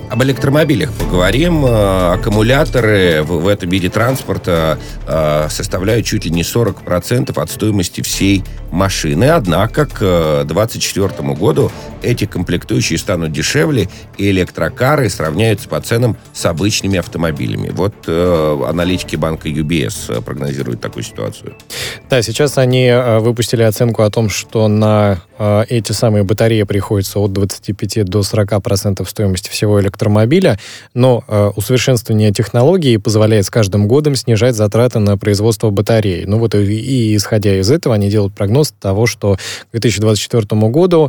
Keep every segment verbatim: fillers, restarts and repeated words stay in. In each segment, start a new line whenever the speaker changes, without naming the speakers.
Об электромобилях поговорим. Аккумуляторы в этом виде транспорта составляют чуть ли не сорок процентов от стоимости всей машины. Однако к двадцать четвёртому году эти комплектующие станут дешевле, и электрокары сравняются по ценам с обычными автомобилями. Вот аналитики банка ю би эс прогнозируют такую ситуацию.
Да, сейчас они выпустили оценку о том, что на эти самые батареи приходится от двадцати пяти до сорока процентов стоимости всего электромобиля, но э, усовершенствование технологий позволяет с каждым годом снижать затраты на производство батарей. Ну вот и, и исходя из этого они делают прогноз того, что к две тысячи двадцать четвёртому году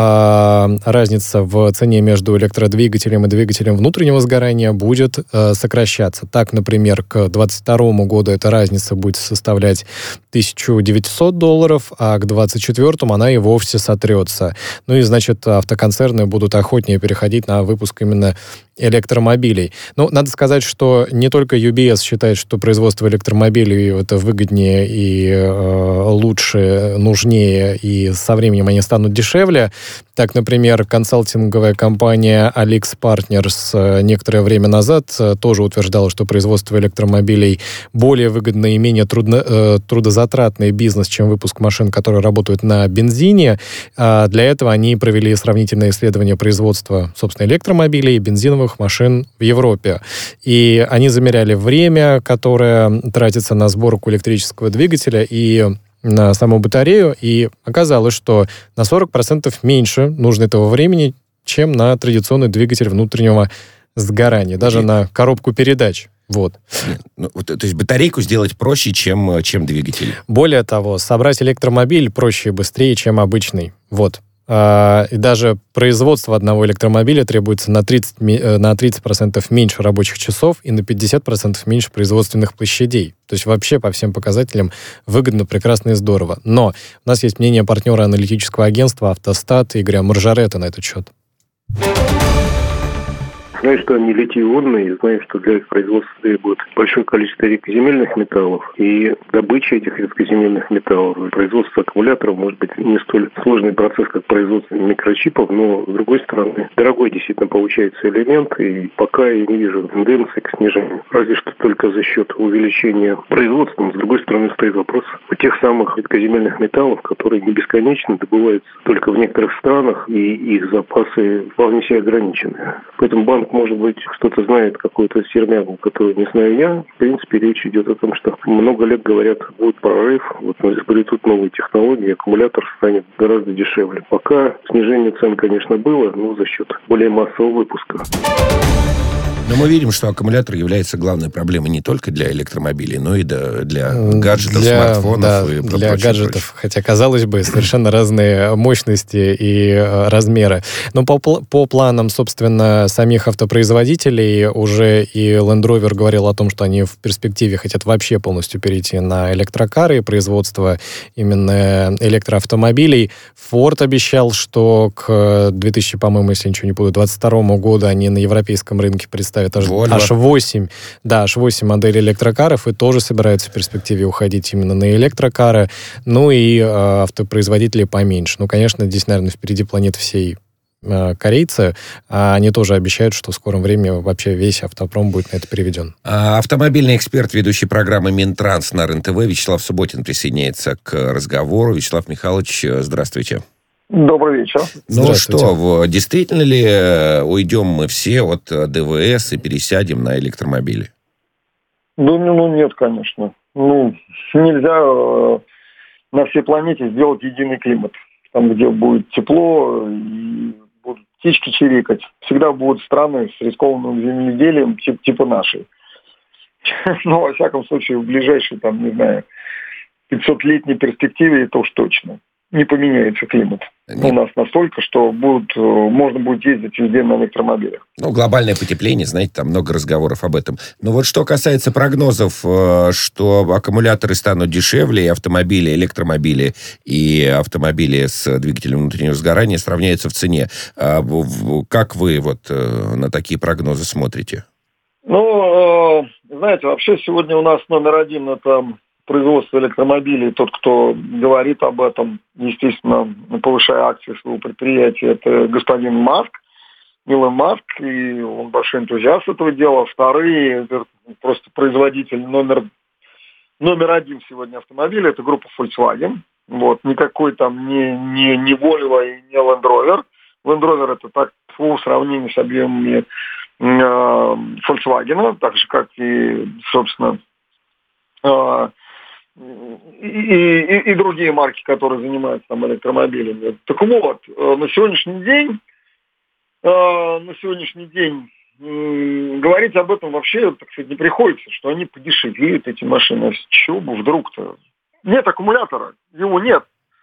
э, разница в цене между электродвигателем и двигателем внутреннего сгорания будет э, сокращаться. Так, например, к двадцать второму году эта разница будет составлять тысячу девятьсот долларов, а к двадцать четвёртому она и вовсе сотрется. Ну и, значит, автоконцерны будут охотнее переходить на выпуск именно электромобилей. Ну, надо сказать, что не только ю би эс считает, что производство электромобилей это выгоднее и э, лучше, нужнее, и со временем они станут дешевле. Так, например, консалтинговая компания AlixPartners некоторое время назад тоже утверждала, что производство электромобилей более выгодный и менее трудно, э, трудозатратный бизнес, чем выпуск машин, которые работают на бензине. А для этого они провели сравнительное исследование производства, собственно, электромобилей и бензиновых машин в Европе. И они замеряли время, которое тратится на сборку электрического двигателя и на саму батарею, и оказалось, что на сорок процентов меньше нужно этого времени, чем на традиционный двигатель внутреннего сгорания, даже и... на коробку передач. Вот.
Ну, то есть батарейку сделать проще, чем, чем двигатель?
Более того, собрать электромобиль проще и быстрее, чем обычный. Вот. И даже производство одного электромобиля требуется на тридцать, на тридцать процентов меньше рабочих часов и на пятьдесят процентов меньше производственных площадей. То есть вообще по всем показателям выгодно, прекрасно и здорово. Но у нас есть мнение партнера аналитического агентства «Автостат» Игоря Маржарета на этот счет.
Знаю, что они литий-ионные, знаю, что для их производства требует большое количество редкоземельных металлов. И добыча этих редкоземельных металлов, производство аккумуляторов может быть не столь сложный процесс, как производство микрочипов, но, с другой стороны, дорогой действительно получается элемент, и пока я не вижу тенденции к снижению. Разве что только за счет увеличения производства. Но, с другой стороны, стоит вопрос о тех самых редкоземельных металлов, которые не бесконечно добываются только в некоторых странах, и их запасы вполне себе ограничены. Поэтому банк, может быть, что-то знает, какую-то сермягу, которую не знаю я. В принципе, речь идет о том, что много лет говорят, будет прорыв, вот изобретут новые технологии, аккумулятор станет гораздо дешевле. Пока снижение цен, конечно, было, но за счет более массового выпуска.
Но мы видим, что аккумулятор является главной проблемой не только для электромобилей, но и для гаджетов,
для,
смартфонов
да,
и прочее.
Для гаджетов, прочее. Хотя, казалось бы, совершенно разные мощности и размеры. Но по, по планам, собственно, самих автопроизводителей уже и Land Rover говорил о том, что они в перспективе хотят вообще полностью перейти на электрокары и производство именно электроавтомобилей. Ford обещал, что к две тысячи, по-моему, если ничего не буду, двадцать второму году они на европейском рынке представят аж, аж восемь, да, аж восемь моделей электрокаров, и тоже собираются в перспективе уходить именно на электрокары. Ну и э, автопроизводители поменьше. Ну, конечно, здесь, наверное, впереди планеты всей э, корейцы. А они тоже обещают, что в скором времени вообще весь автопром будет на это переведен.
А автомобильный эксперт, ведущий программы «Минтранс» на РЕН-ТВ Вячеслав Субботин присоединяется к разговору. Вячеслав Михайлович, здравствуйте.
Добрый вечер.
Ну что, действительно ли уйдем мы все от ДВС и пересядем на электромобили?
Ну, ну нет, конечно. Ну, нельзя э, на всей планете сделать единый климат. Там, где будет тепло и будут птички чирикать. Всегда будут страны с рискованным земледелием, типа, типа нашей. Ну, во всяком случае, в ближайшей, там, не знаю, пятисотлетней перспективе это уж точно. Не поменяется климат. Нет. У нас настолько, что будут, можно будет ездить везде на электромобилях.
Ну, глобальное потепление, знаете, там много разговоров об этом. Но вот что касается прогнозов, что аккумуляторы станут дешевле, и автомобили, электромобили и автомобили с двигателем внутреннего сгорания сравняются в цене. Как вы вот на такие прогнозы смотрите?
Ну, знаете, вообще сегодня у нас номер один это производство электромобилей. Тот, кто говорит об этом, естественно, повышая акции своего предприятия, это господин Маск. Илон Маск, и он большой энтузиаст этого дела. Вторые, просто производитель номер, номер один сегодня автомобиля, это группа Volkswagen. Вот, никакой там не, не, не Volvo и не Land Rover. Land Rover это так по сравнению с объемами э, Volkswagen, так же, как и, собственно, э, и, и, и другие марки, которые занимаются там электромобилями. Так вот, э, на сегодняшний день, э, на сегодняшний день э, говорить об этом вообще, так сказать, не приходится, что они подешевеют, эти машины. С чего бы вдруг-то? Нет аккумулятора, его нет.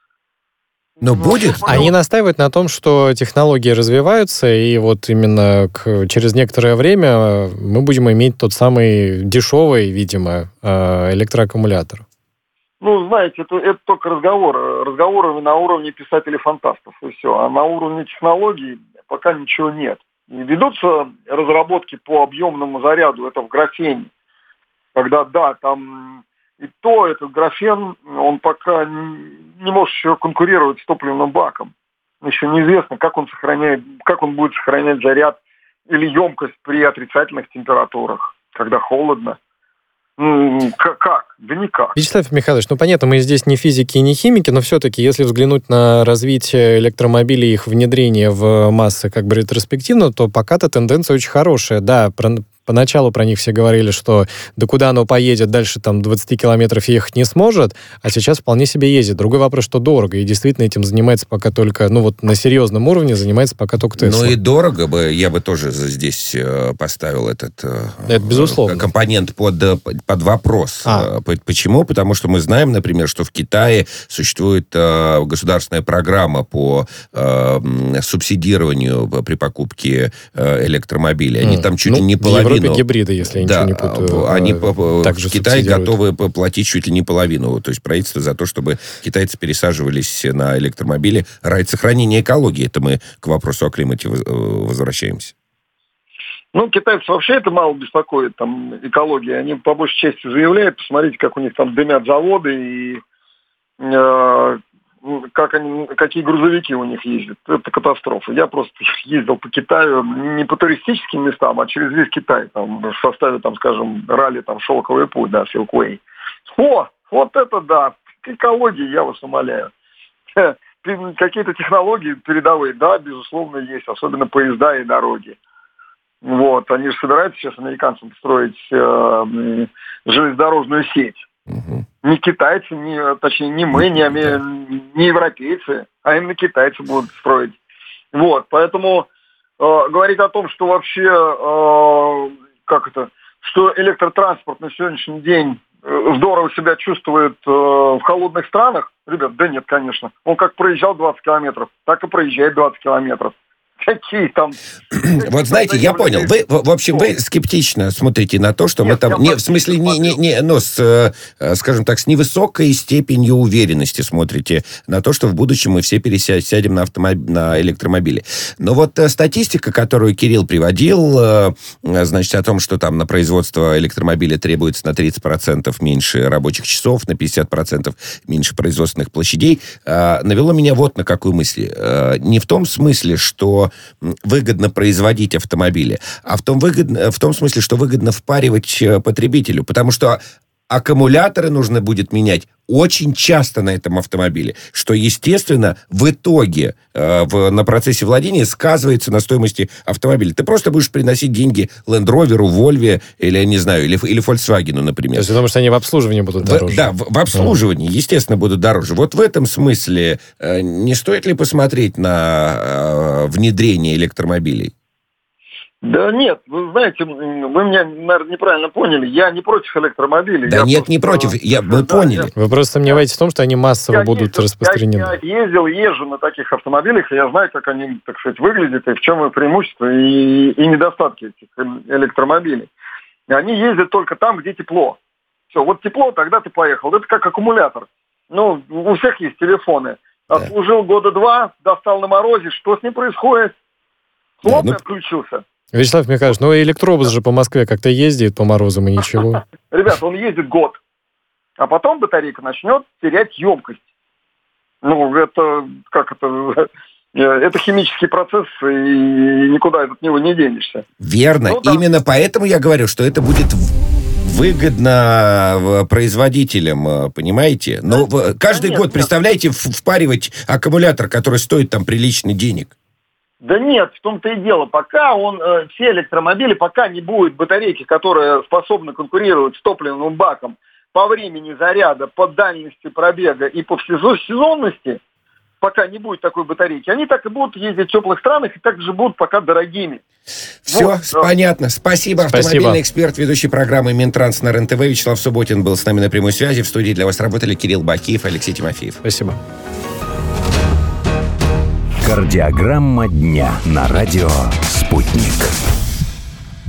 Но будет?
Они настаивают на том, что технологии развиваются, и вот именно к, через некоторое время мы будем иметь тот самый дешевый, видимо, электроаккумулятор.
Ну, знаете, это, это только разговоры. Разговоры на уровне писателей-фантастов, и все. А на уровне технологий пока ничего нет. И ведутся разработки по объемному заряду, это в графене. Когда, да, там... И то этот графен, он пока не может еще конкурировать с топливным баком. Еще неизвестно, как он сохраняет, как он будет сохранять заряд или емкость при отрицательных температурах, когда холодно. Ну, как? Да никак.
Вячеслав Михайлович, ну понятно, мы здесь не физики и не химики, но все-таки, если взглянуть на развитие электромобилей и их внедрение в массы как бы ретроспективно, то пока-то тенденция очень хорошая. Да, про... Поначалу про них все говорили, что да куда оно поедет, дальше там двадцать километров ехать не сможет, а сейчас вполне себе ездит. Другой вопрос, что дорого, и действительно этим занимается пока только, ну вот на серьезном уровне занимается пока только Tesla.
Ну и дорого бы, я бы тоже здесь поставил этот
Это безусловно.
компонент под, под вопрос. А. Почему? Потому что мы знаем, например, что в Китае существует государственная программа по субсидированию при покупке электромобилей. Они mm. там чуть ли ну, не половину...
В Европе гибриды, если я
да,
ничего не путаю.
Они в Китае готовы платить чуть ли не половину. То есть правительство за то, чтобы китайцы пересаживались на электромобили ради сохранения экологии. Это мы к вопросу о климате возвращаемся.
Ну, китайцев вообще это мало беспокоит, там, экология. Они по большей части заявляют, посмотрите, как у них там дымят заводы и э, как они, какие грузовики у них ездят. Это катастрофа. Я просто ездил по Китаю не по туристическим местам, а через весь Китай. Там, в составе, там, скажем, ралли там, «Шелковый путь», да, Silk Way. О, вот это да! Экология, я вас умоляю. Какие-то технологии передовые, да, безусловно, есть. Особенно поезда и дороги. Вот. Они же собираются сейчас американцам строить э, железнодорожную сеть. Угу. Не китайцы, не, точнее, не мы, не, не европейцы, а именно китайцы будут строить. Вот, поэтому э, говорить о том, что вообще, э, как это, что электротранспорт на сегодняшний день э, здорово себя чувствует э, в холодных странах, ребят, да нет, конечно. Он как проезжал двадцать километров, так и проезжает двадцать километров. Какие там...
Вот знаете, я понял. Вы, в общем, вы скептично смотрите на то, что Нет, мы там... Не, в смысле, не, не, не, ну, с, скажем так, с невысокой степенью уверенности смотрите на то, что в будущем мы все пересядем на, автомоб... на электромобили. Но вот статистика, которую Кирилл приводил, значит, о том, что там на производство электромобиля требуется на тридцать процентов меньше рабочих часов, на пятьдесят процентов меньше производственных площадей, навело меня вот на какую мысль. Не в том смысле, что выгодно производить автомобили, а в том, выгодно, в том смысле, что выгодно впаривать потребителю, потому что аккумуляторы нужно будет менять очень часто на этом автомобиле, что, естественно, в итоге э, в, на процессе владения сказывается на стоимости автомобиля. Ты просто будешь приносить деньги Land Rover, Volvo или, я не знаю, или, или Volkswagen, например.
То есть, потому что они в обслуживании будут дороже.
В, да, в, в обслуживании, mm. естественно, будут дороже. Вот в этом смысле э, не стоит ли посмотреть на э, внедрение электромобилей?
Да нет, вы знаете, вы меня, наверное, неправильно поняли. Я не против электромобилей.
Да
я
нет,
просто,
не против. Я, мы да, поняли. Я,
вы просто сомневаетесь в том, что они массово
я
будут
ездил,
распространены.
Я, я ездил, езжу на таких автомобилях, и я знаю, как они, так сказать, выглядят, и в чем их преимущества и, и недостатки этих электромобилей. И они ездят только там, где тепло. Все, вот тепло, тогда ты поехал. Это как аккумулятор. Ну, у всех есть телефоны. Отслужил да. года два, достал на морозе. Что с ним происходит? Хлоп, да, ну... отключился.
Вячеслав Михайлович, ну электробус же по Москве как-то ездит по морозам и ничего.
Ребят, он ездит год, а потом батарейка начнет терять емкость. Ну, это, как это, Это химический процесс, и никуда от него не денешься.
Верно. Ну, да. Именно поэтому я говорю, что это будет выгодно производителям, понимаете? Но да, каждый да год, нет, представляете, нет. впаривать аккумулятор, который стоит там приличных денег.
Да нет, в том-то и дело. Пока он, э, все электромобили, пока не будет батарейки, которые способны конкурировать с топливным баком по времени заряда, по дальности пробега и по сезонности, пока не будет такой батарейки, они так и будут ездить в теплых странах и также будут пока дорогими.
Все, вот, понятно. Спасибо. Спасибо. Автомобильный эксперт, ведущий программы Минтранс на РЕН-ТВ Вячеслав Субботин был с нами на прямой связи. В студии для вас работали Кирилл Бакиев, Алексей Тимофеев.
Спасибо.
Кардиограмма дня на радио «Спутник».